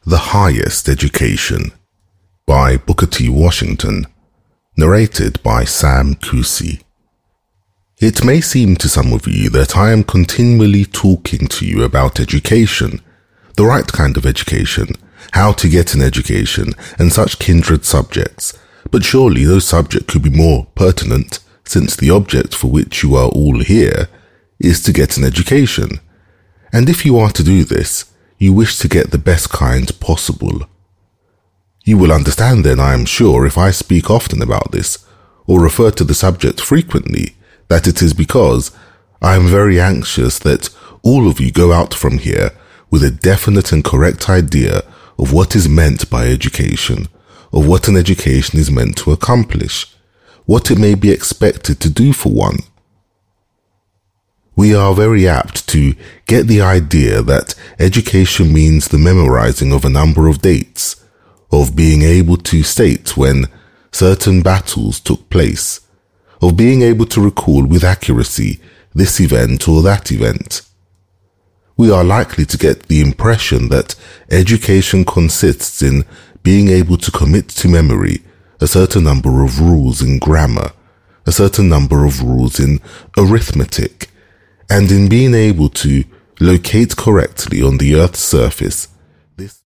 The Highest Education by Booker T. Washington, narrated by Sam Kusi. It may seem to some of you that I am continually talking to you about education, the right kind of education, how to get an education, and such kindred subjects, but surely those subjects could be more pertinent, since the object for which you are all here is to get an education. And if you are to do this, you wish to get the best kind possible. You will understand then, I am sure, if I speak often about this, or refer to the subject frequently, that it is because I am very anxious that all of you go out from here with a definite and correct idea of what is meant by education, of what an education is meant to accomplish, what it may be expected to do for one. We are very apt to get the idea that education means the memorizing of a number of dates, of being able to state when certain battles took place, of being able to recall with accuracy this event or that event. We are likely to get the impression that education consists in being able to commit to memory a certain number of rules in grammar, a certain number of rules in arithmetic, and in being able to locate correctly on the Earth's surface